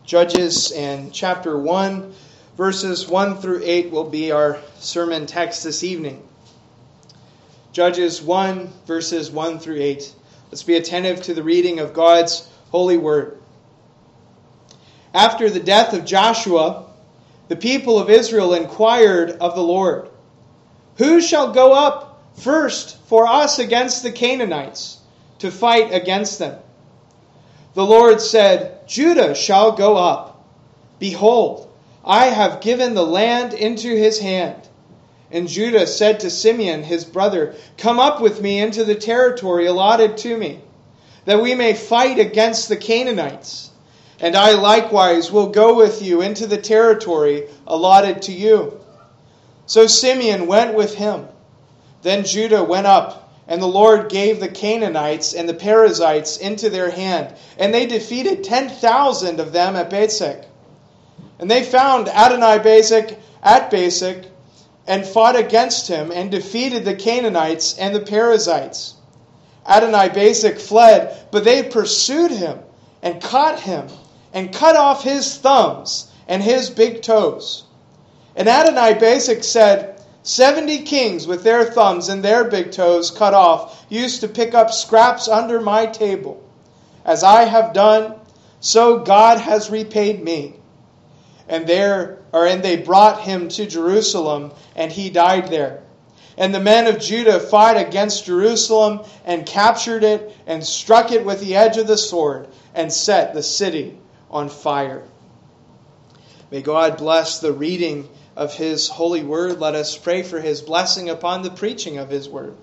Judges and chapter 1, verses 1 through 8 will be our sermon text this evening. Judges 1, verses 1 through 8. Let's be attentive to the reading of God's holy word. After the death of Joshua, the people of Israel inquired of the Lord, "Who shall go up first for us against the Canaanites to fight against them?" The Lord said, "Judah shall go up. Behold, I have given the land into his hand." And Judah said to Simeon his brother, "Come up with me into the territory allotted to me, that we may fight against the Canaanites. And I likewise will go with you into the territory allotted to you." So Simeon went with him. Then Judah went up, and the Lord gave the Canaanites and the Perizzites into their hand, and they defeated 10,000 of them at Bezek. And they found Adoni-Bezek at Bezek, and fought against him, and defeated the Canaanites and the Perizzites. Adoni-Bezek fled, but they pursued him, and caught him, and cut off his thumbs and his big toes. And Adoni-Bezek said, 70 kings with their thumbs and their big toes cut off used to pick up scraps under my table. As I have done, so God has repaid me. And they brought him to Jerusalem, and he died there. And the men of Judah fought against Jerusalem, and captured it, and struck it with the edge of the sword, and set the city on fire. May God bless the reading of his holy word. Let us pray for his blessing upon the preaching of his word.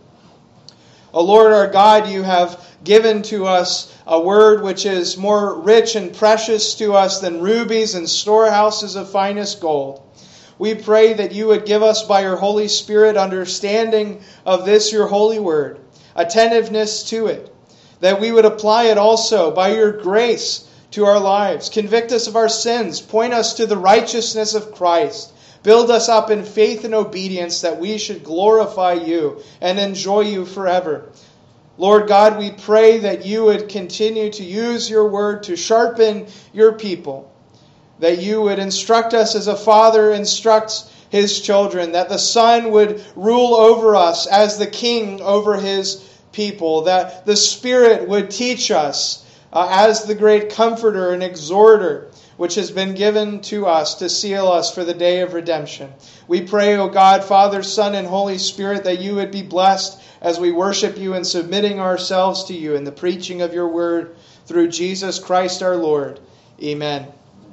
O Lord our God, you have given to us a word which is more rich and precious to us than rubies and storehouses of finest gold. We pray that you would give us by your Holy Spirit understanding of this your holy word, attentiveness to it, that we would apply it also by your grace to our lives. Convict us of our sins, point us to the righteousness of Christ. Build us up in faith and obedience that we should glorify you and enjoy you forever. Lord God, we pray that you would continue to use your word to sharpen your people, that you would instruct us as a father instructs his children, that the Son would rule over us as the king over his people, that the Spirit would teach us as the great comforter and exhorter, which has been given to us to seal us for the day of redemption. We pray, O God, Father, Son, and Holy Spirit, that you would be blessed as we worship you and submitting ourselves to you in the preaching of your word through Jesus Christ our Lord. Amen.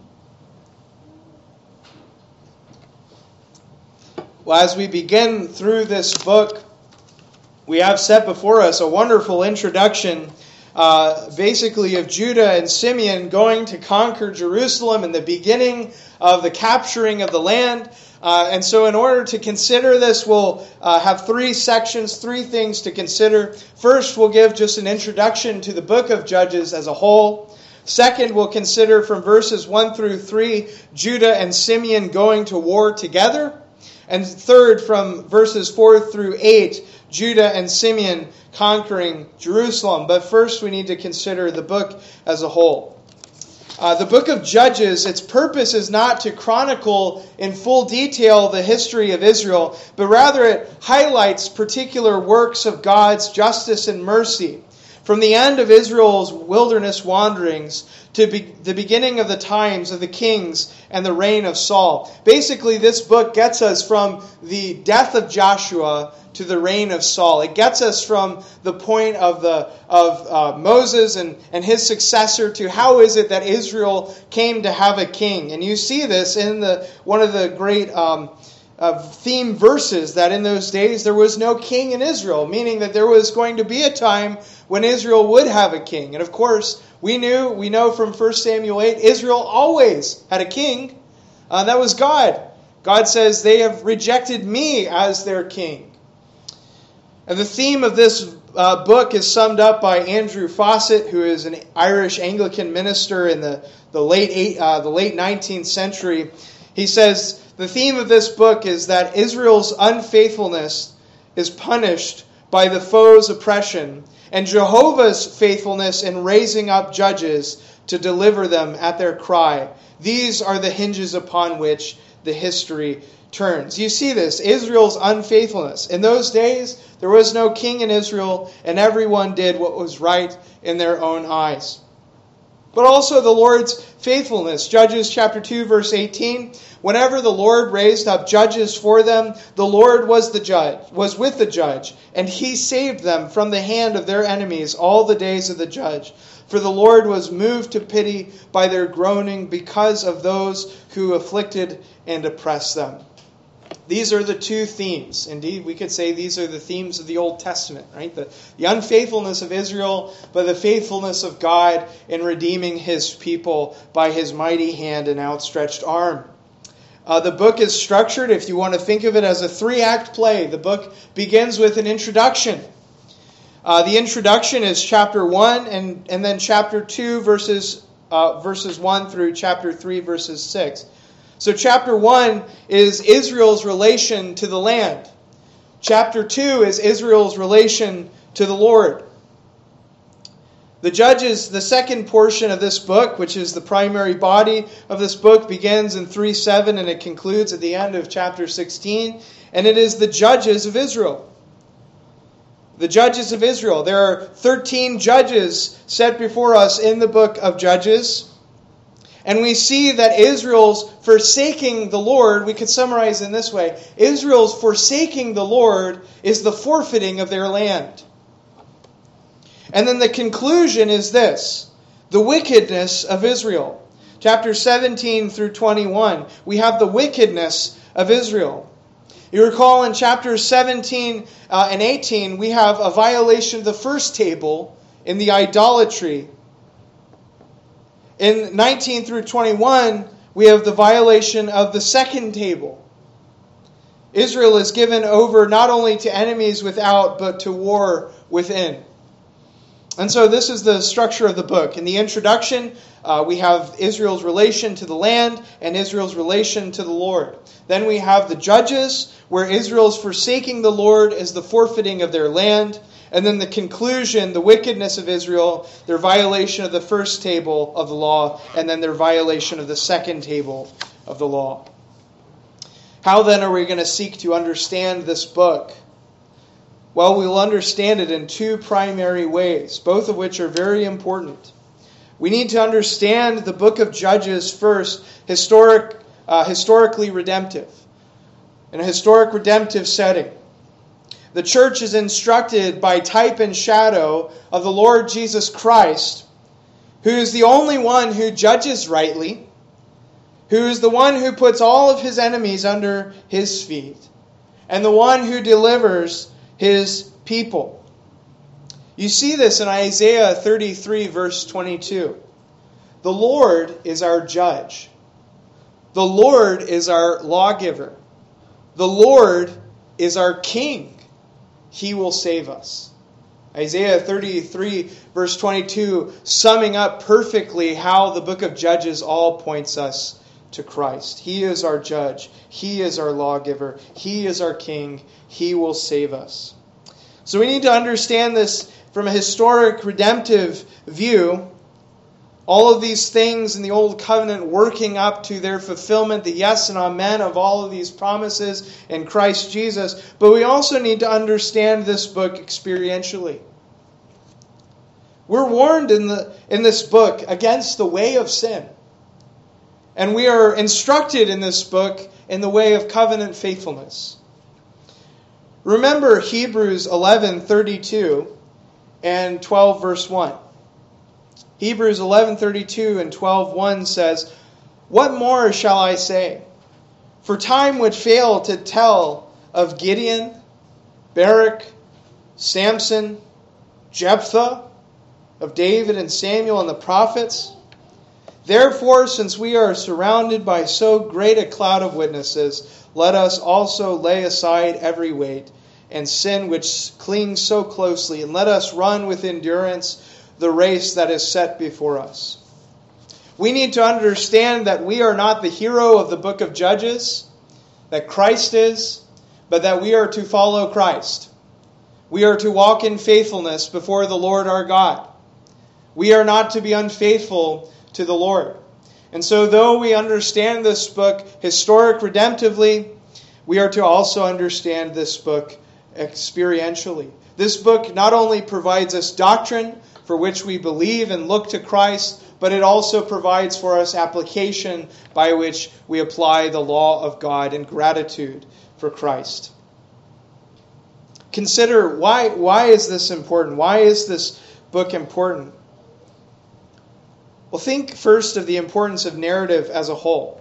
Well, as we begin through this book, we have set before us a wonderful introduction basically of Judah and Simeon going to conquer Jerusalem and the beginning of the capturing of the land. And so in order to consider this, we'll have three sections, three things to consider. First, we'll give just an introduction to the book of Judges as a whole. Second, we'll consider from verses 1 through 3, Judah and Simeon going to war together. And third, from verses 4 through 8, Judah and Simeon conquering Jerusalem. But first we need to consider the book as a whole. The book of Judges, its purpose is not to chronicle in full detail the history of Israel, but rather it highlights particular works of God's justice and mercy. From the end of Israel's wilderness wanderings to the beginning of the times of the kings and the reign of Saul. Basically, this book gets us from the death of Joshua to the reign of Saul. It gets us from the point of Moses and his successor to how is it that Israel came to have a king. And you see this in one of the great theme verses, that in those days there was no king in Israel, meaning that there was going to be a time when Israel would have a king. And of course, we know from 1 Samuel 8, Israel always had a king. That was God. God says, "They have rejected me as their king." And the theme of this book is summed up by Andrew Fawcett, who is an Irish Anglican minister in the late 19th century. He says, the theme of this book is that Israel's unfaithfulness is punished by the foe's oppression, and Jehovah's faithfulness in raising up judges to deliver them at their cry. These are the hinges upon which the history turns. You see this, Israel's unfaithfulness. In those days, there was no king in Israel, and everyone did what was right in their own eyes. But also the Lord's faithfulness. Judges chapter 2, verse 18. Whenever the Lord raised up judges for them, the Lord was with the judge, and he saved them from the hand of their enemies all the days of the judge. For the Lord was moved to pity by their groaning because of those who afflicted and oppressed them. These are the two themes. Indeed, we could say these are the themes of the Old Testament, right? The unfaithfulness of Israel, but the faithfulness of God in redeeming his people by his mighty hand and outstretched arm. The book is structured, if you want to think of it, as a 3-act play. The book begins with an introduction. The introduction is chapter 1 and then chapter 2, verses 1 through chapter 3, verses 6. So chapter 1 is Israel's relation to the land. Chapter 2 is Israel's relation to the Lord. The Judges, the second portion of this book, which is the primary body of this book, begins in 3:7 and it concludes at the end of chapter 16. And it is the Judges of Israel. The Judges of Israel. There are 13 judges set before us in the book of Judges. And we see that Israel's forsaking the Lord, we could summarize in this way, Israel's forsaking the Lord is the forfeiting of their land. And then the conclusion is this, the wickedness of Israel. Chapter 17 through 21, we have the wickedness of Israel. You recall in chapters 17 and 18, we have a violation of the first table in the idolatry. In 19 through 21, we have the violation of the second table. Israel is given over not only to enemies without, but to war within. And so this is the structure of the book. In the introduction, we have Israel's relation to the land and Israel's relation to the Lord. Then we have the Judges, where Israel's forsaking the Lord is the forfeiting of their land. And then the conclusion, the wickedness of Israel, their violation of the first table of the law, and then their violation of the second table of the law. How then are we going to seek to understand this book? Well, we will understand it in 2 primary ways, both of which are very important. We need to understand the book of Judges first, historically redemptive, in a historic redemptive setting. The church is instructed by type and shadow of the Lord Jesus Christ, who is the only one who judges rightly, who is the one who puts all of his enemies under his feet, and the one who delivers his people. You see this in Isaiah 33, verse 22. The Lord is our judge. The Lord is our lawgiver. The Lord is our king. He will save us. Isaiah 33, verse 22, summing up perfectly how the book of Judges all points us to Christ. He is our judge. He is our lawgiver. He is our king. He will save us. So we need to understand this from a historic redemptive view. All of these things in the Old Covenant working up to their fulfillment, the yes and amen of all of these promises in Christ Jesus. But we also need to understand this book experientially. We're warned in this book against the way of sin. And we are instructed in this book in the way of covenant faithfulness. Remember Hebrews 11:32 and 12 verse 1. Hebrews 11:32 and 12:1 says, "What more shall I say? For time would fail to tell of Gideon, Barak, Samson, Jephthah, of David and Samuel and the prophets. Therefore, since we are surrounded by so great a cloud of witnesses, let us also lay aside every weight and sin which clings so closely, and let us run with endurance the race that is set before us." We need to understand that we are not the hero of the book of Judges, that Christ is, but that we are to follow Christ. We are to walk in faithfulness before the Lord our God. We are not to be unfaithful to the Lord. And so though we understand this book historic redemptively, we are to also understand this book experientially. This book not only provides us doctrine for which we believe and look to Christ, but it also provides for us application by which we apply the law of God in gratitude for Christ. Consider why is this important? Why is this book important? Well, think first of the importance of narrative as a whole.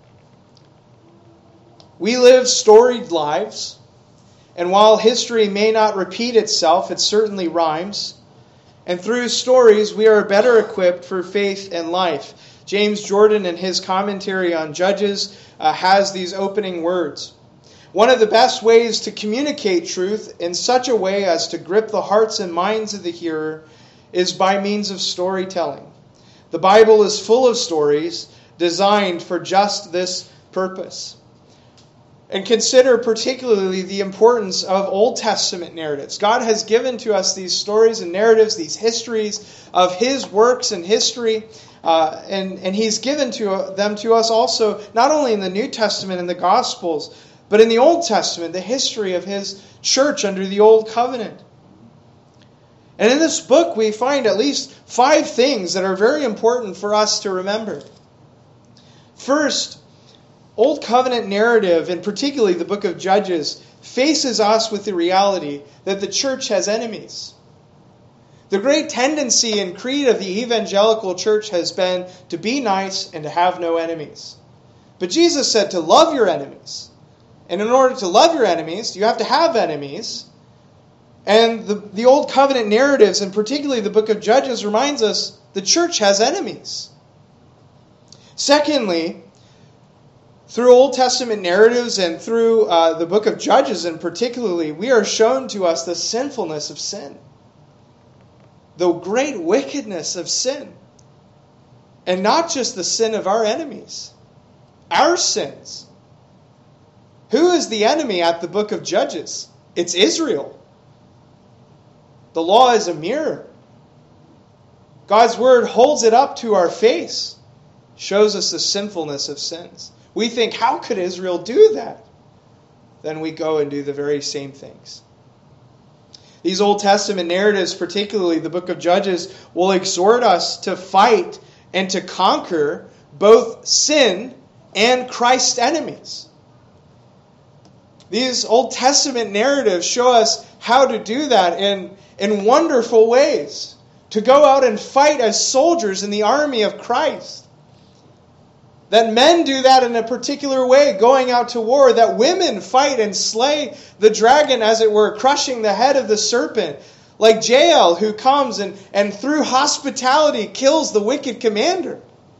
We live storied lives, and while history may not repeat itself, it certainly rhymes. And through stories, we are better equipped for faith and life. James Jordan, in his commentary on Judges, has these opening words. One of the best ways to communicate truth in such a way as to grip the hearts and minds of the hearer is by means of storytelling. The Bible is full of stories designed for just this purpose. And consider particularly the importance of Old Testament narratives. God has given to us these stories and narratives, these histories of His works and history, and He's given them to us also, not only in the New Testament and the Gospels, but in the Old Testament, the history of His church under the Old Covenant. And in this book, we find at least 5 things that are very important for us to remember. First, Old Covenant narrative, and particularly the book of Judges, faces us with the reality that the church has enemies. The great tendency and creed of the evangelical church has been to be nice and to have no enemies. But Jesus said to love your enemies. And in order to love your enemies, you have to have enemies. And the Old Covenant narratives, and particularly the book of Judges, reminds us the church has enemies. Secondly, through Old Testament narratives and through the book of Judges in particularly, we are shown to us the sinfulness of sin. The great wickedness of sin. And not just the sin of our enemies. Our sins. Who is the enemy at the book of Judges? It's Israel. The law is a mirror. God's word holds it up to our face. Shows us the sinfulness of sins. We think, how could Israel do that? Then we go and do the very same things. These Old Testament narratives, particularly the book of Judges, will exhort us to fight and to conquer both sin and Christ's enemies. These Old Testament narratives show us how to do that in wonderful ways. To go out and fight as soldiers in the army of Christ. That men do that in a particular way, going out to war. That women fight and slay the dragon, as it were, crushing the head of the serpent. Like Jael, who comes and through hospitality kills the wicked commander.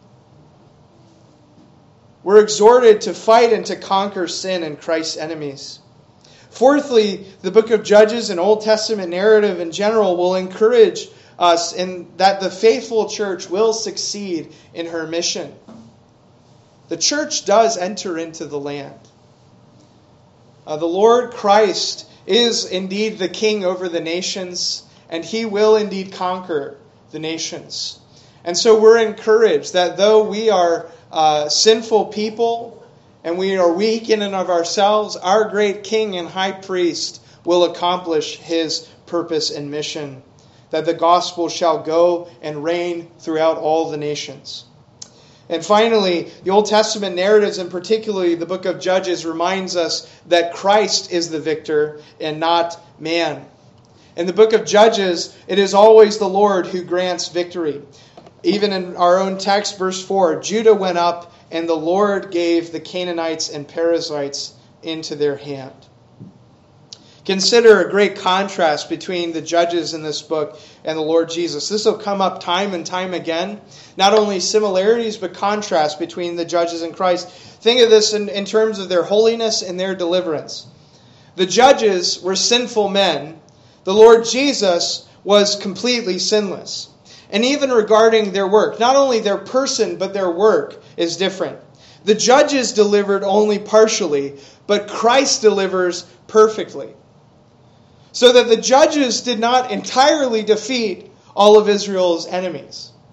We're exhorted to fight and to conquer sin and Christ's enemies. Fourthly, the book of Judges and Old Testament narrative in general will encourage us in that the faithful church will succeed in her mission. The church does enter into the land. The Lord Christ is indeed the king over the nations, and He will indeed conquer the nations. And so we're encouraged that though we are sinful people and we are weak in and of ourselves, our great King and High Priest will accomplish His purpose and mission, that the gospel shall go and reign throughout all the nations. And finally, the Old Testament narratives, and particularly the book of Judges, reminds us that Christ is the victor and not man. In the book of Judges, it is always the Lord who grants victory. Even in our own text, verse 4, Judah went up and the Lord gave the Canaanites and Perizzites into their hand. Consider a great contrast between the judges in this book and the Lord Jesus. This will come up time and time again. Not only similarities, but contrast between the judges and Christ. Think of this in terms of their holiness and their deliverance. The judges were sinful men. The Lord Jesus was completely sinless. And even regarding their work, not only their person, but their work is different. The judges delivered only partially, but Christ delivers perfectly. So that the judges did not entirely defeat all of Israel's enemies.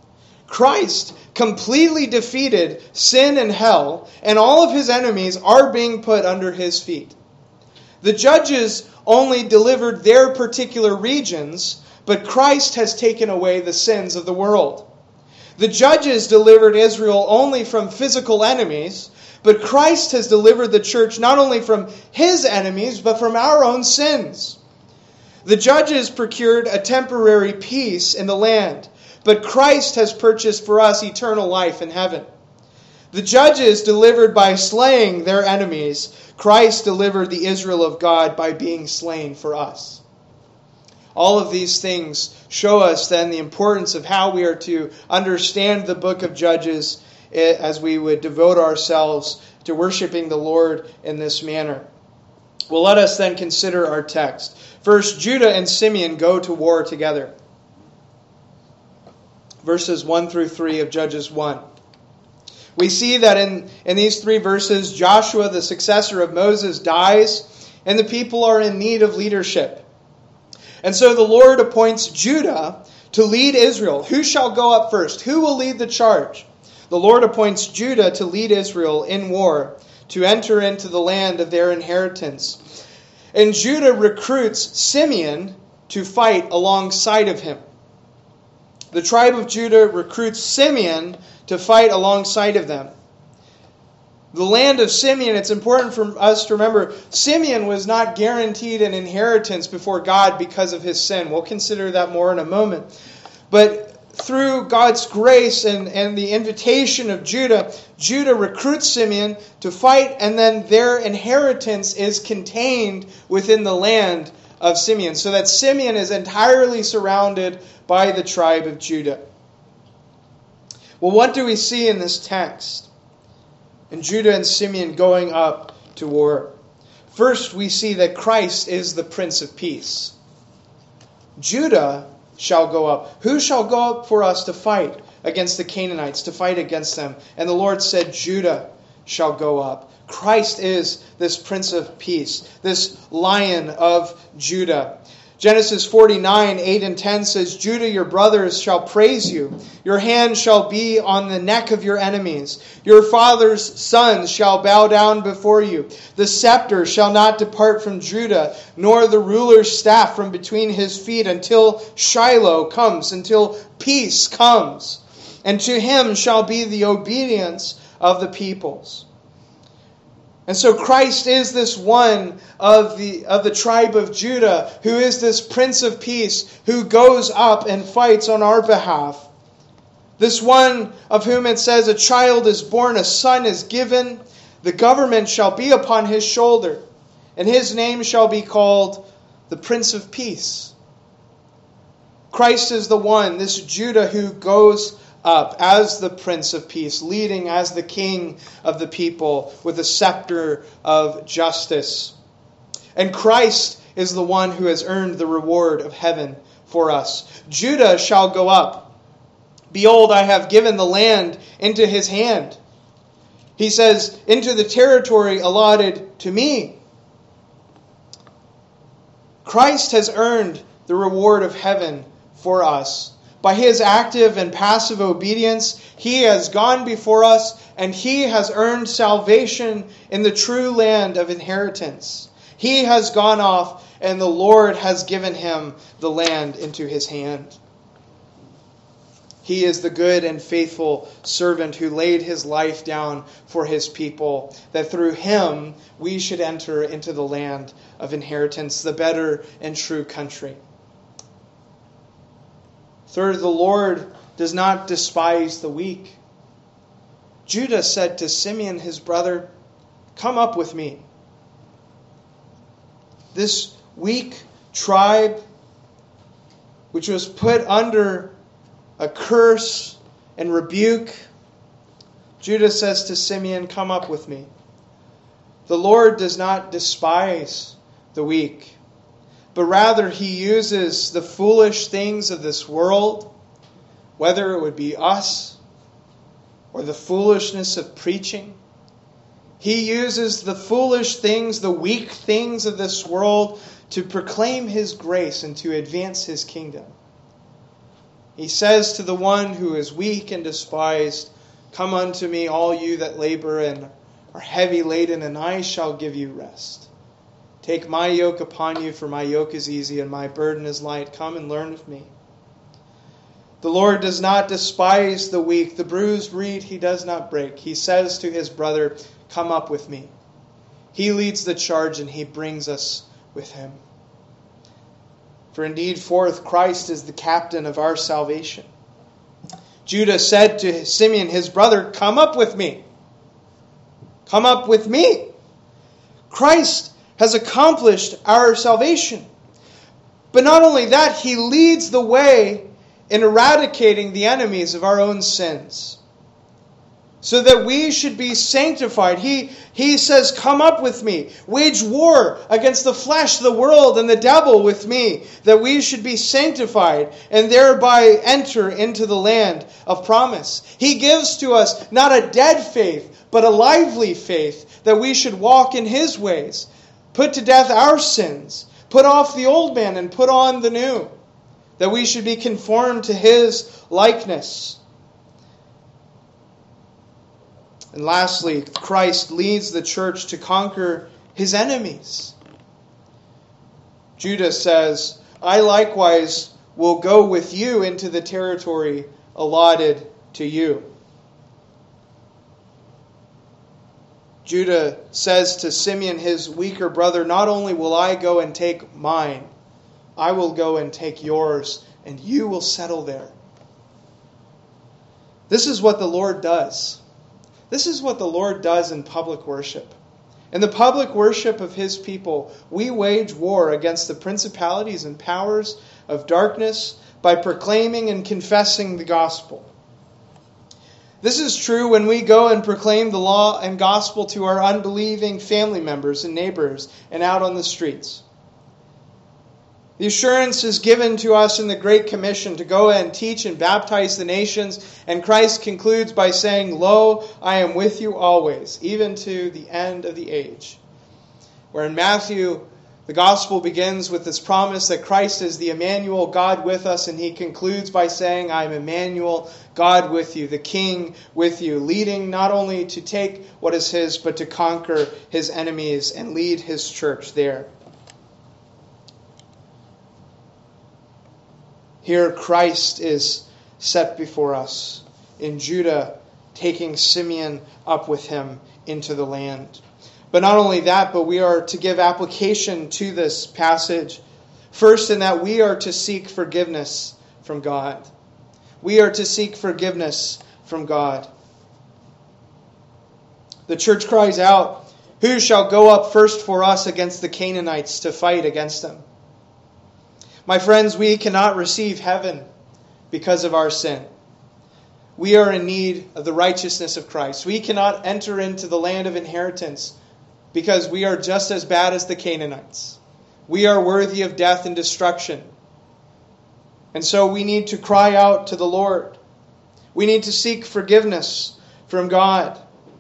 Christ completely defeated sin and hell, and all of his enemies are being put under his feet. The judges only delivered their particular regions, but Christ has taken away the sins of the world. The judges delivered Israel only from physical enemies, but Christ has delivered the church not only from his enemies, but from our own sins. The judges procured a temporary peace in the land, but Christ has purchased for us eternal life in heaven. The judges delivered by slaying their enemies. Christ delivered the Israel of God by being slain for us. All of these things show us then the importance of how we are to understand the book of Judges as we would devote ourselves to worshiping the Lord in this manner. Well, let us then consider our text. First, Judah and Simeon go to war together. Verses 1 through 3 of Judges 1. We see that in these 3 verses, Joshua, the successor of Moses, dies, and the people are in need of leadership. And so the Lord appoints Judah to lead Israel. Who shall go up first? Who will lead the charge? The Lord appoints Judah to lead Israel in war, to enter into the land of their inheritance. And Judah recruits Simeon to fight alongside of him. The tribe of Judah recruits Simeon to fight alongside of them. The land of Simeon, it's important for us to remember, Simeon was not guaranteed an inheritance before God because of his sin. We'll consider that more in a moment. But through God's grace and the invitation of Judah, Judah recruits Simeon to fight, and then their inheritance is contained within the land of Simeon, so that Simeon is entirely surrounded by the tribe of Judah. Well, what do we see in this text? In Judah and Simeon going up to war. First, we see that Christ is the Prince of Peace. Judah shall go up. Who shall go up for us to fight against the Canaanites, to fight against them? And the Lord said, Judah shall go up. Christ is this Prince of Peace, this Lion of Judah. Genesis 49, 8 and 10 says, Judah, your brothers shall praise you. Your hand shall be on the neck of your enemies. Your father's sons shall bow down before you. The scepter shall not depart from Judah, nor the ruler's staff from between his feet, until Shiloh comes, until peace comes. And to him shall be the obedience of the peoples. And so Christ is this one of the tribe of Judah, who is this Prince of Peace, who goes up and fights on our behalf. This one of whom it says, a child is born, a son is given, the government shall be upon his shoulder, and his name shall be called the Prince of Peace. Christ is the one, this Judah, who goes up as the Prince of Peace, leading as the King of the people with a scepter of justice. And Christ is the one who has earned the reward of heaven for us. Judah shall go up. Behold, I have given the land into his hand. He says, into the territory allotted to me. Christ has earned the reward of heaven for us. By his active and passive obedience, he has gone before us, and he has earned salvation in the true land of inheritance. He has gone off, and the Lord has given him the land into his hand. He is the good and faithful servant who laid his life down for his people, that through him we should enter into the land of inheritance, the better and true country. Third, the Lord does not despise the weak. Judah said to Simeon, his brother, come up with me. This weak tribe, which was put under a curse and rebuke, Judah says to Simeon, come up with me. The Lord does not despise the weak, but rather he uses the foolish things of this world, whether it would be us or the foolishness of preaching. He uses the foolish things, the weak things of this world to proclaim his grace and to advance his kingdom. He says to the one who is weak and despised, "Come unto me, all you that labor and are heavy laden, and I shall give you rest. Take my yoke upon you, for my yoke is easy and my burden is light. Come and learn of me." The Lord does not despise the weak. The bruised reed he does not break. He says to his brother, "Come up with me." He leads the charge and he brings us with him. For indeed, forth Christ is the captain of our salvation. Judah said to Simeon, his brother, "Come up with me." Come up with me. Christ has accomplished our salvation. But not only that, he leads the way in eradicating the enemies of our own sins, so that we should be sanctified. He says, "Come up with me. Wage war against the flesh, the world, and the devil with me, that we should be sanctified and thereby enter into the land of promise." He gives to us not a dead faith, but a lively faith, that we should walk in his ways, put to death our sins, put off the old man and put on the new, that we should be conformed to his likeness. And lastly, Christ leads the church to conquer his enemies. Judah says, "I likewise will go with you into the territory allotted to you." Judah says to Simeon, his weaker brother, "Not only will I go and take mine, I will go and take yours, and you will settle there." This is what the Lord does. This is what the Lord does in public worship. In the public worship of his people, we wage war against the principalities and powers of darkness by proclaiming and confessing the gospel. This is true when we go and proclaim the law and gospel to our unbelieving family members and neighbors and out on the streets. The assurance is given to us in the Great Commission to go and teach and baptize the nations, and Christ concludes by saying, "Lo, I am with you always, even to the end of the age." Where in Matthew, the gospel begins with this promise that Christ is the Emmanuel, God with us, and he concludes by saying, "I am Emmanuel, God with you, the King with you," leading not only to take what is his, but to conquer his enemies and lead his church there. Here Christ is set before us in Judah, taking Simeon up with him into the land. But not only that, but we are to give application to this passage. First, in that we are to seek forgiveness from God. We are to seek forgiveness from God. The church cries out, "Who shall go up first for us against the Canaanites to fight against them?" My friends, we cannot receive heaven because of our sin. We are in need of the righteousness of Christ. We cannot enter into the land of inheritance because we are just as bad as the Canaanites. We are worthy of death and destruction. And so we need to cry out to the Lord. We need to seek forgiveness from God.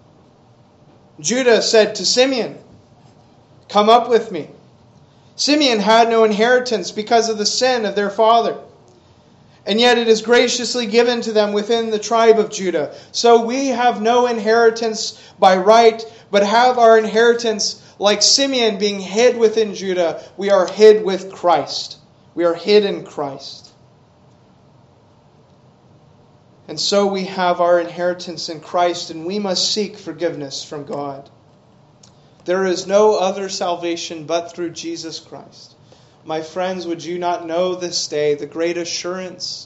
Judah said to Simeon, "Come up with me." Simeon had no inheritance because of the sin of their father. And yet it is graciously given to them within the tribe of Judah. So we have no inheritance by right, but have our inheritance like Simeon being hid within Judah. We are hid with Christ. We are hid in Christ. And so we have our inheritance in Christ, and we must seek forgiveness from God. There is no other salvation but through Jesus Christ. My friends, would you not know this day the great assurance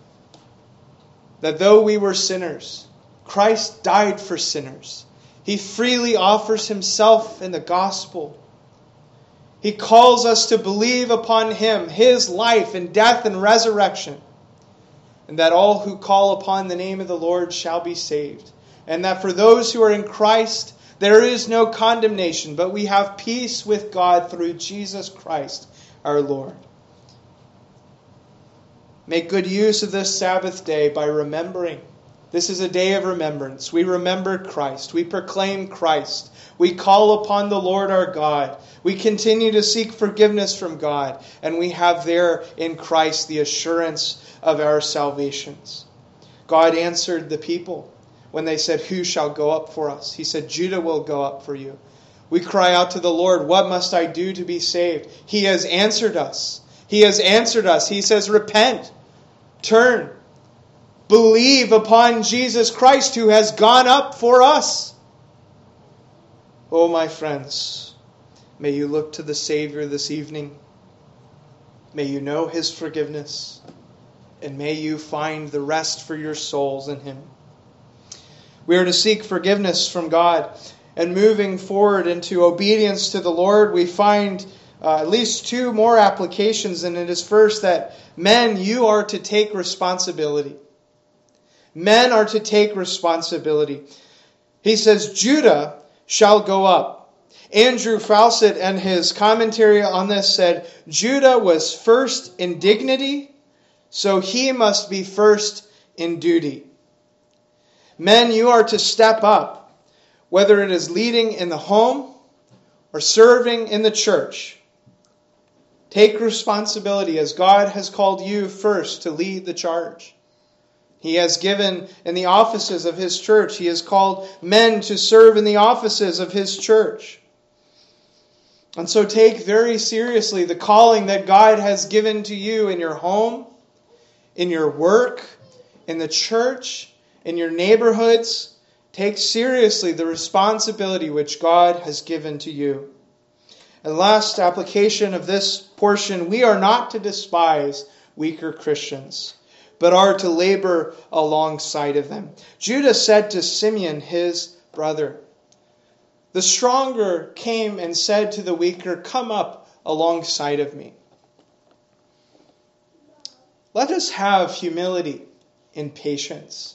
that though we were sinners, Christ died for sinners. He freely offers himself in the gospel. He calls us to believe upon him, his life and death and resurrection, and that all who call upon the name of the Lord shall be saved. And that for those who are in Christ, there is no condemnation, but we have peace with God through Jesus Christ our Lord. Make good use of this Sabbath day by remembering This is a day of remembrance. We remember Christ. We proclaim Christ. We call upon the Lord our God. We continue to seek forgiveness from God. And we have there in Christ the assurance of our salvations. God answered the people when they said, "Who shall go up for us?" He said, "Judah will go up for you." We cry out to the Lord, "What must I do to be saved?" He has answered us. He has answered us. He says, "Repent, turn, believe upon Jesus Christ who has gone up for us." Oh, my friends, may you look to the Savior this evening. May you know His forgiveness. And may you find the rest for your souls in Him. We are to seek forgiveness from God. And moving forward into obedience to the Lord, we find at least two more applications. And it is first that men, you are to take responsibility. Men are to take responsibility. He says, "Judah shall go up." Andrew Fawcett, and his commentary on this, said, Judah was first in dignity, so he must be first in duty. Men, you are to step up, whether it is leading in the home or serving in the church. Take responsibility as God has called you first to lead the charge. He has given in the offices of His church. He has called men to serve in the offices of His church. And so take very seriously the calling that God has given to you in your home, in your work, in the church, in your neighborhoods. Take seriously the responsibility which God has given to you. And last application of this portion, we are not to despise weaker Christians, but are to labor alongside of them. Judah said to Simeon, his brother, the stronger came and said to the weaker, "Come up alongside of me." Let us have humility and patience.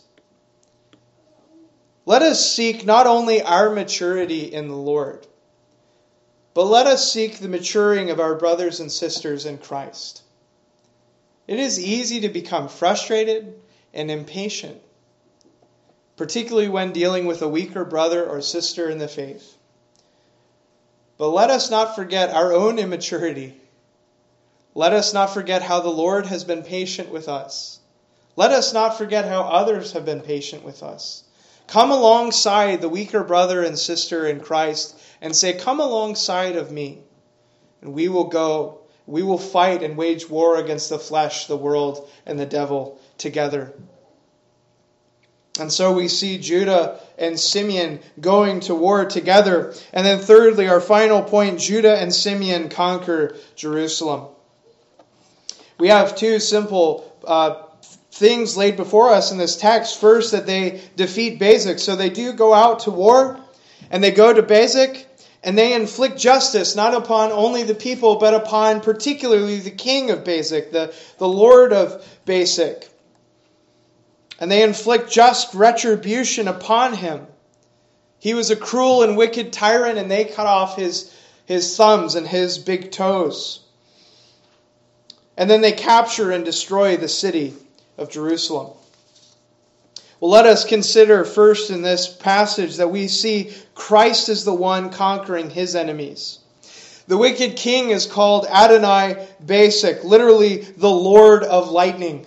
Let us seek not only our maturity in the Lord, but let us seek the maturing of our brothers and sisters in Christ. It is easy to become frustrated and impatient, particularly when dealing with a weaker brother or sister in the faith. But let us not forget our own immaturity. Let us not forget how the Lord has been patient with us. Let us not forget how others have been patient with us. Come alongside the weaker brother and sister in Christ and say, "Come alongside of me." And we will go. We will fight and wage war against the flesh, the world, and the devil together. And so we see Judah and Simeon going to war together. And then thirdly, our final point, Judah and Simeon conquer Jerusalem. We have two simple things laid before us in this text. First, that they defeat Bezek. So they do go out to war, and they go to Bezek, and they inflict justice, not upon only the people, but upon particularly the king of Bezek, the lord of Bezek. And they inflict just retribution upon him. He was a cruel and wicked tyrant, and they cut off his thumbs and his big toes. And then they capture and destroy the city of Jerusalem. Well, let us consider first in this passage that we see Christ is the one conquering his enemies. The wicked king is called Adonai Bezek, literally the Lord of lightning.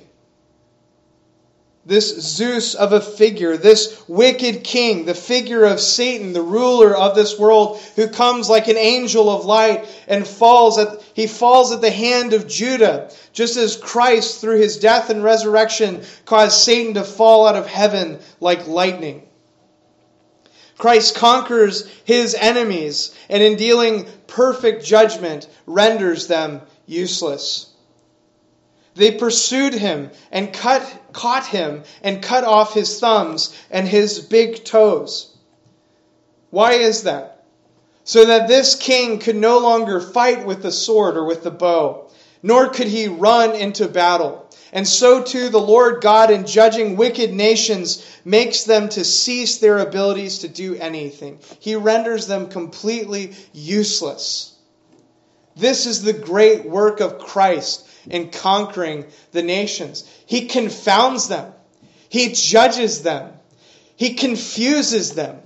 This Zeus of a figure, this wicked king, the figure of Satan, the ruler of this world, who comes like an angel of light and falls at the hand of Judah, just as Christ, through his death and resurrection, caused Satan to fall out of heaven like lightning. Christ conquers his enemies, and in dealing perfect judgment, renders them useless. They pursued him and caught him and cut off his thumbs and his big toes. Why is that? So that this king could no longer fight with the sword or with the bow, nor could he run into battle. And so too the Lord God, in judging wicked nations, makes them to cease their abilities to do anything. He renders them completely useless. This is the great work of Christ in conquering the nations. He confounds them. He judges them. He confuses them.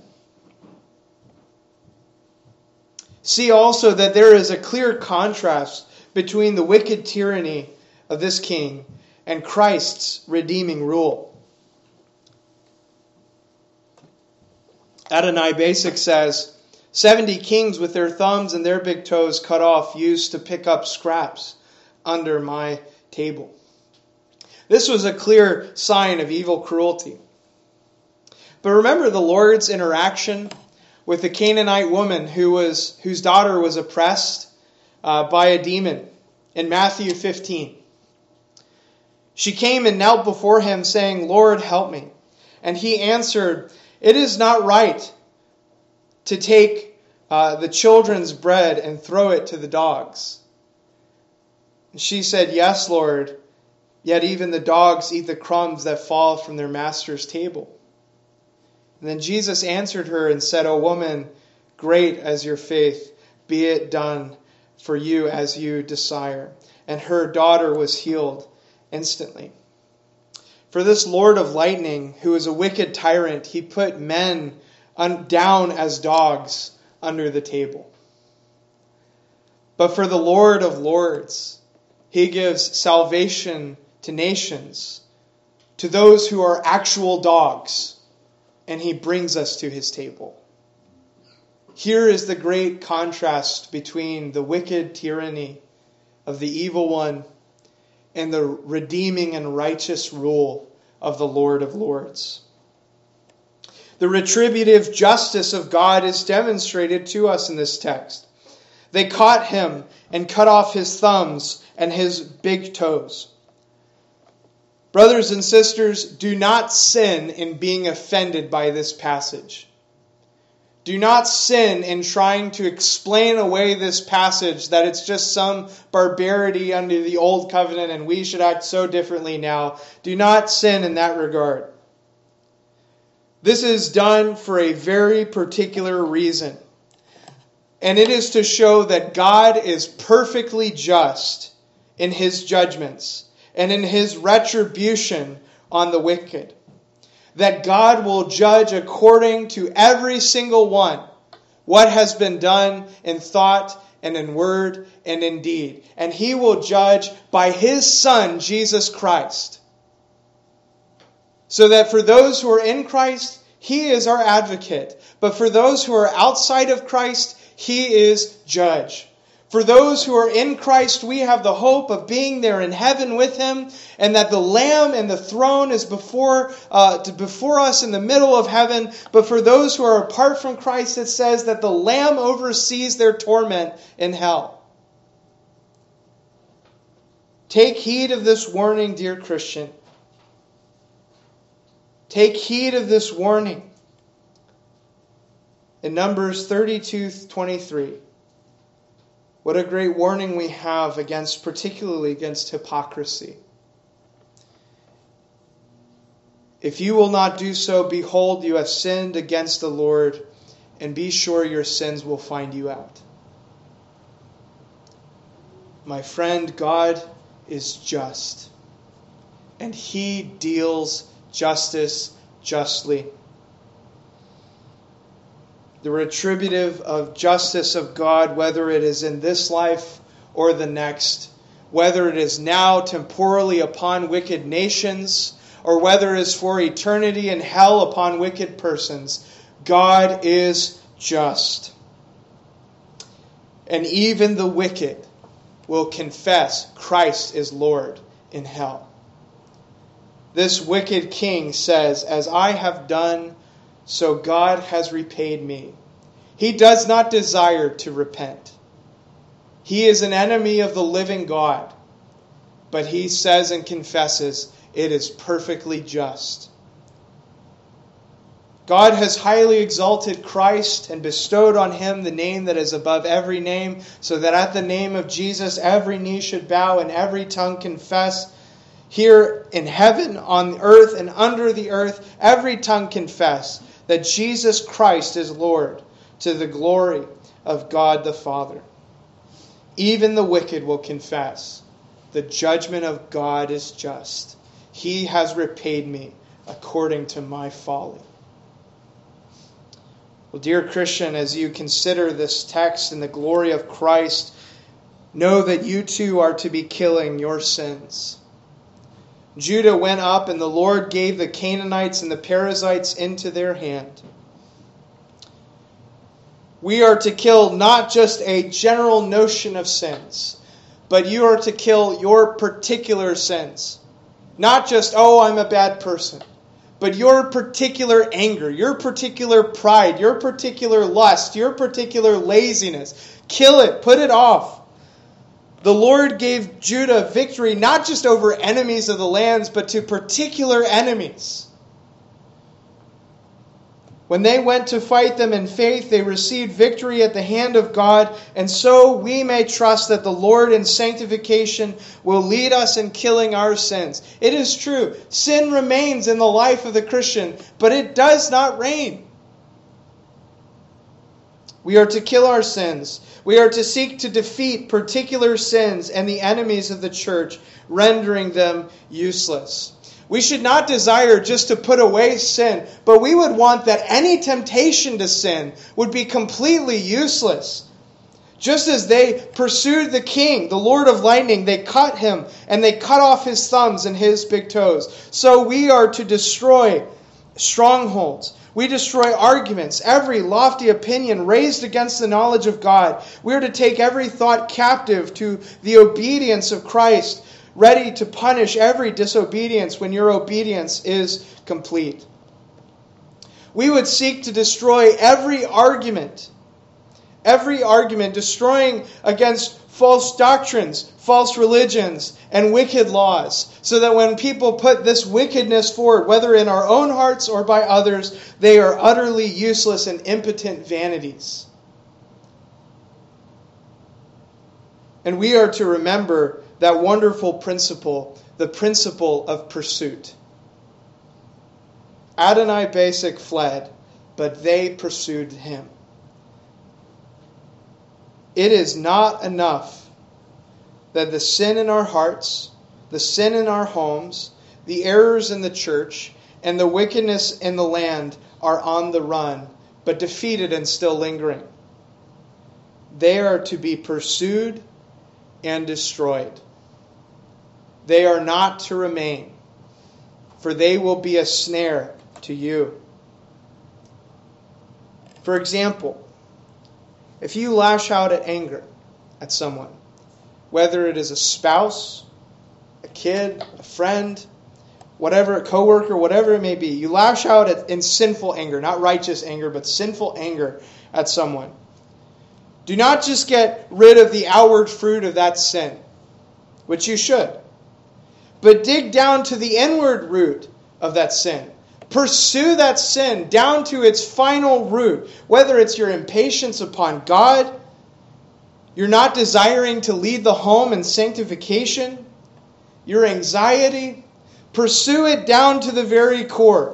See also that there is a clear contrast between the wicked tyranny of this king and Christ's redeeming rule. Adonai Basic says, 70 kings with their thumbs and their big toes cut off used to pick up scraps under my table. This was a clear sign of evil cruelty. But remember the Lord's interaction with the Canaanite woman whose daughter was oppressed by a demon in Matthew 15. She came and knelt before him, saying, "Lord, help me." And he answered, "It is not right to take the children's bread and throw it to the dogs." And she said, "Yes, Lord, yet even the dogs eat the crumbs that fall from their master's table." And then Jesus answered her and said, "O woman, great as your faith, be it done for you as you desire." And her daughter was healed instantly. For this Lord of lightning, who is a wicked tyrant, he put men down as dogs under the table. But for the Lord of lords, he gives salvation to nations, to those who are actual dogs, and he brings us to his table. Here is the great contrast between the wicked tyranny of the evil one and the redeeming and righteous rule of the Lord of lords. The retributive justice of God is demonstrated to us in this text. They caught him and cut off his thumbs and his big toes. Brothers and sisters, do not sin in being offended by this passage. Do not sin in trying to explain away this passage that it's just some barbarity under the old covenant and we should act so differently now. Do not sin in that regard. This is done for a very particular reason. And it is to show that God is perfectly just in his judgments and in his retribution on the wicked. That God will judge according to every single one what has been done in thought and in word and in deed. And he will judge by his Son, Jesus Christ. So that for those who are in Christ, he is our advocate. But for those who are outside of Christ, he is judge. For those who are in Christ, we have the hope of being there in heaven with him, and that the Lamb and the throne is before us in the middle of heaven. But for those who are apart from Christ, it says that the Lamb oversees their torment in hell. Take heed of this warning, dear Christian. Take heed of this warning. In Numbers 32:23. What a great warning we have particularly against hypocrisy. If you will not do so, behold, you have sinned against the Lord, and be sure your sins will find you out. My friend, God is just, and he deals justice justly. The retributive of justice of God, whether it is in this life or the next, whether it is now temporally upon wicked nations, or whether it is for eternity in hell upon wicked persons, God is just. And even the wicked will confess Christ is Lord in hell. This wicked king says, "As I have done, so God has repaid me." He does not desire to repent. He is an enemy of the living God. But he says and confesses, it is perfectly just. God has highly exalted Christ and bestowed on him the name that is above every name, so that at the name of Jesus every knee should bow and every tongue confess. Here in heaven, on earth, and under the earth, every tongue confess that Jesus Christ is Lord, to the glory of God the Father. Even the wicked will confess, the judgment of God is just. He has repaid me according to my folly. Well, dear Christian, as you consider this text and the glory of Christ, know that you too are to be killing your sins. Judah went up, and the Lord gave the Canaanites and the Perizzites into their hand. We are to kill not just a general notion of sins, but you are to kill your particular sins. Not just, I'm a bad person. But your particular anger, your particular pride, your particular lust, your particular laziness, kill it, put it off. The Lord gave Judah victory not just over enemies of the lands, but to particular enemies. When they went to fight them in faith, they received victory at the hand of God, and so we may trust that the Lord in sanctification will lead us in killing our sins. It is true, sin remains in the life of the Christian, but it does not reign. We are to kill our sins. We are to seek to defeat particular sins and the enemies of the church, rendering them useless. We should not desire just to put away sin, but we would want that any temptation to sin would be completely useless. Just as they pursued the king, the Lord of lightning, they cut him and they cut off his thumbs and his big toes. So we are to destroy strongholds. We destroy arguments, every lofty opinion raised against the knowledge of God. We are to take every thought captive to the obedience of Christ, ready to punish every disobedience when your obedience is complete. We would seek to destroy every argument, destroying against false doctrines, false religions, and wicked laws, so that when people put this wickedness forward, whether in our own hearts or by others, they are utterly useless and impotent vanities. And we are to remember that wonderful principle, the principle of pursuit. Adonai-Besek fled, but they pursued him. It is not enough that the sin in our hearts, the sin in our homes, the errors in the church, and the wickedness in the land are on the run, but defeated and still lingering. They are to be pursued and destroyed. They are not to remain, for they will be a snare to you. For example, if you lash out at anger at someone, whether it is a spouse, a kid, a friend, whatever, a coworker, whatever it may be, you lash out in sinful anger, not righteous anger, but sinful anger at someone. Do not just get rid of the outward fruit of that sin, which you should, but dig down to the inward root of that sin. Pursue that sin down to its final root, whether it's your impatience upon God, you're not desiring to lead the home in sanctification, your anxiety. Pursue it down to the very core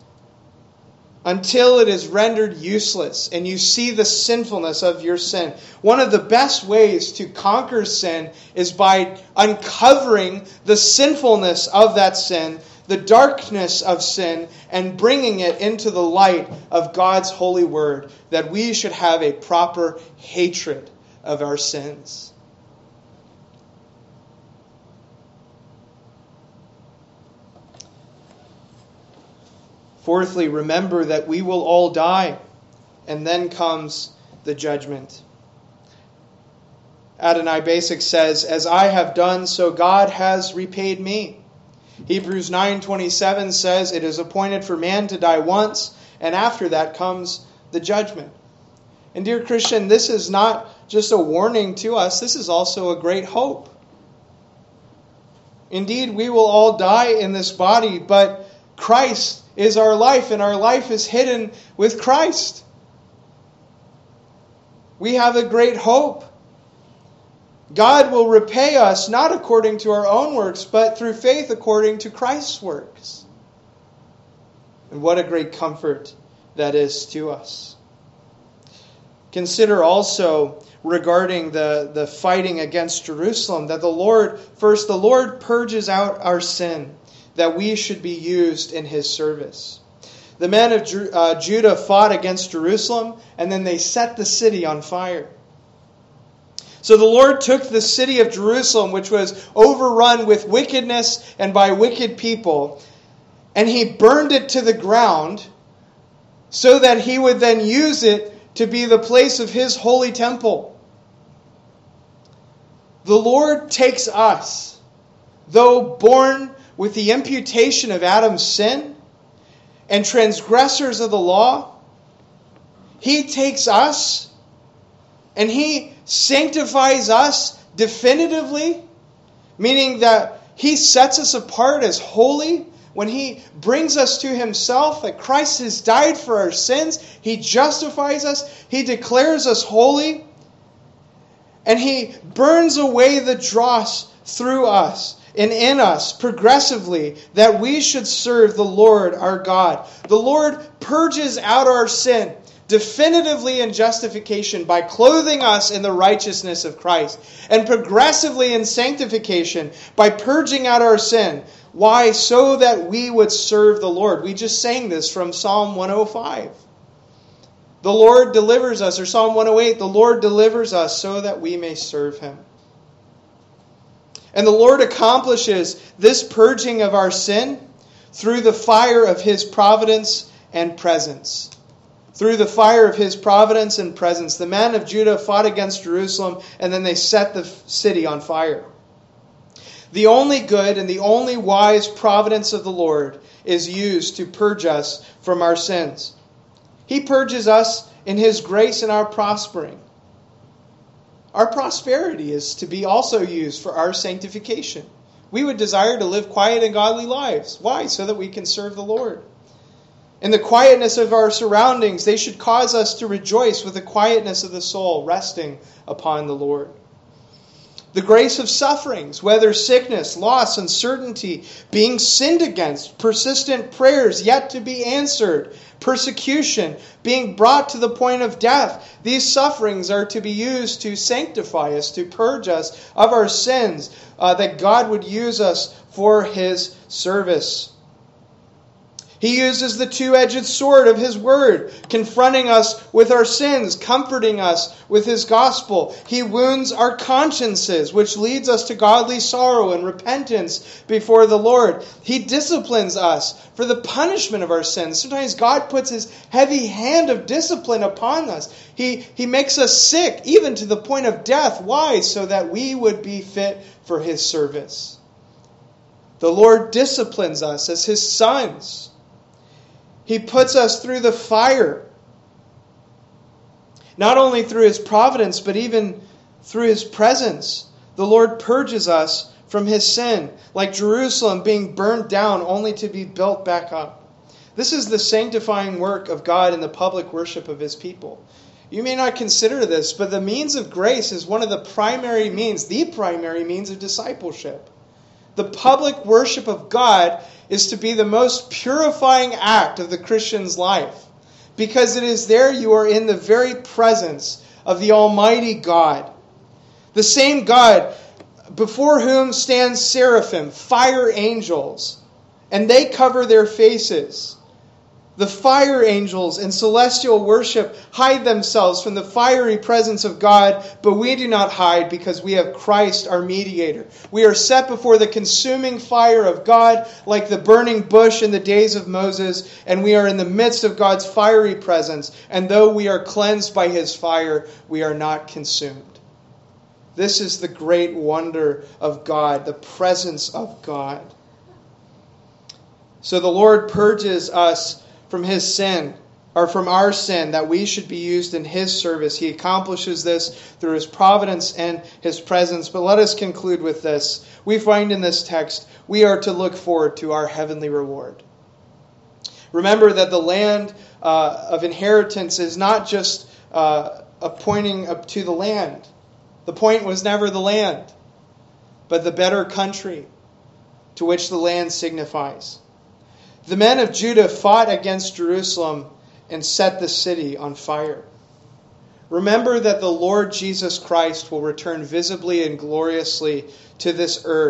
until it is rendered useless and you see the sinfulness of your sin. One of the best ways to conquer sin is by uncovering the sinfulness of that sin, the darkness of sin, and bringing it into the light of God's holy word, that we should have a proper hatred of our sins. Fourthly, remember that we will all die, and then comes the judgment. Adonai-Besek says, "As I have done, so God has repaid me." Hebrews 9:27 says, "It is appointed for man to die once, and after that comes the judgment." And dear Christian, this is not just a warning to us, this is also a great hope. Indeed, we will all die in this body, but Christ is our life, and our life is hidden with Christ. We have a great hope. God will repay us not according to our own works, but through faith according to Christ's works. And what a great comfort that is to us. Consider also regarding the fighting against Jerusalem that the Lord purges out our sin. that we should be used in his service. The men of Judah fought against Jerusalem, and then they set the city on fire. So the Lord took the city of Jerusalem, which was overrun with wickedness and by wicked people, and he burned it to the ground so that he would then use it to be the place of his holy temple. The Lord takes us, though born with the imputation of Adam's sin and transgressors of the law, he takes us and he sanctifies us definitively, meaning that he sets us apart as holy when he brings us to himself, that Christ has died for our sins. He justifies us. He declares us holy. And he burns away the dross through us and in us progressively, that we should serve the Lord our God. The Lord purges out our sin definitively in justification by clothing us in the righteousness of Christ, and progressively in sanctification by purging out our sin. Why? So that we would serve the Lord. We just sang this from Psalm 105. The Lord delivers us, or Psalm 108, the Lord delivers us so that we may serve him. And the Lord accomplishes this purging of our sin through the fire of his providence and presence. Through the fire of his providence and presence. The men of Judah fought against Jerusalem, and then they set the city on fire. The only good and the only wise providence of the Lord is used to purge us from our sins. He purges us in his grace and our prospering. Our prosperity is to be also used for our sanctification. We would desire to live quiet and godly lives. Why? So that we can serve the Lord. In the quietness of our surroundings, they should cause us to rejoice with the quietness of the soul, resting upon the Lord. The grace of sufferings, whether sickness, loss, uncertainty, being sinned against, persistent prayers yet to be answered, persecution, being brought to the point of death. These sufferings are to be used to sanctify us, to purge us of our sins, that God would use us for his service. He uses the two-edged sword of his word, confronting us with our sins, comforting us with his gospel. He wounds our consciences, which leads us to godly sorrow and repentance before the Lord. He disciplines us for the punishment of our sins. Sometimes God puts his heavy hand of discipline upon us. He makes us sick, even to the point of death. Why? So that we would be fit for his service. The Lord disciplines us as his sons. He puts us through the fire. Not only through his providence, but even through his presence. The Lord purges us from his sin, like Jerusalem being burned down only to be built back up. This is the sanctifying work of God in the public worship of his people. You may not consider this, but the means of grace is one of the primary means of discipleship. The public worship of God is to be the most purifying act of the Christian's life. Because it is there you are in the very presence of the Almighty God. The same God before whom stands seraphim, fire angels, and they cover their faces. The fire angels in celestial worship hide themselves from the fiery presence of God, but we do not hide because we have Christ, our mediator. We are set before the consuming fire of God like the burning bush in the days of Moses, and we are in the midst of God's fiery presence, and though we are cleansed by his fire, we are not consumed. This is the great wonder of God, the presence of God. So the Lord purges us from his sin, or from our sin, that we should be used in his service. He accomplishes this through his providence and his presence. But let us conclude with this. We find in this text, we are to look forward to our heavenly reward. Remember that the land of inheritance is not just pointing up to the land. The point was never the land, but the better country to which the land signifies. The men of Judah fought against Jerusalem and set the city on fire. Remember that the Lord Jesus Christ will return visibly and gloriously to this earth,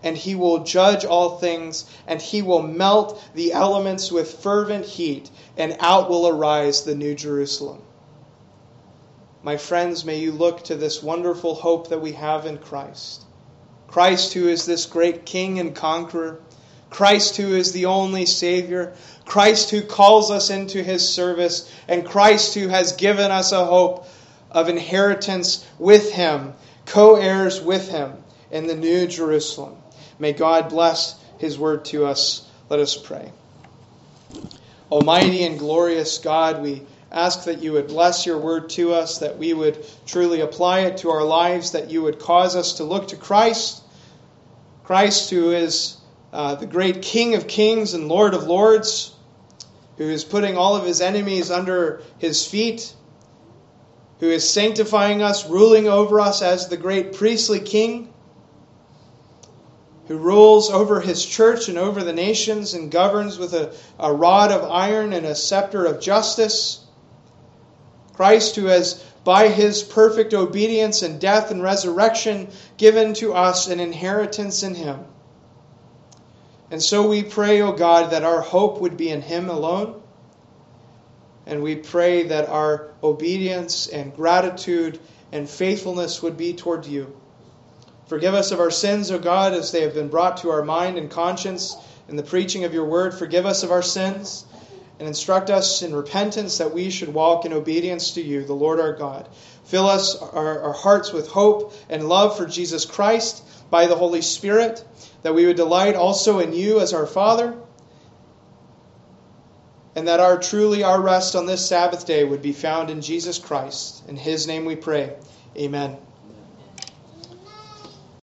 and he will judge all things, and he will melt the elements with fervent heat, and out will arise the New Jerusalem. My friends, may you look to this wonderful hope that we have in Christ. Christ, who is this great King and conqueror. Christ, who is the only Savior. Christ, who calls us into his service. And Christ, who has given us a hope of inheritance with him, co-heirs with him in the New Jerusalem. May God bless his word to us. Let us pray. Almighty and glorious God, we ask that you would bless your word to us, that we would truly apply it to our lives, that you would cause us to look to Christ, Christ who is the great King of kings and Lord of lords, who is putting all of his enemies under his feet, who is sanctifying us, ruling over us as the great priestly king, who rules over his church and over the nations and governs with a rod of iron and a scepter of justice. Christ, who has, by his perfect obedience and death and resurrection, given to us an inheritance in him. And so we pray, O God, that our hope would be in him alone. And we pray that our obedience and gratitude and faithfulness would be toward you. Forgive us of our sins, O God, as they have been brought to our mind and conscience in the preaching of your word. Forgive us of our sins and instruct us in repentance that we should walk in obedience to you, the Lord our God. Fill us, our hearts with hope and love for Jesus Christ by the Holy Spirit, that we would delight also in you as our Father, and that our rest on this Sabbath day would be found in Jesus Christ. In his name we pray. Amen.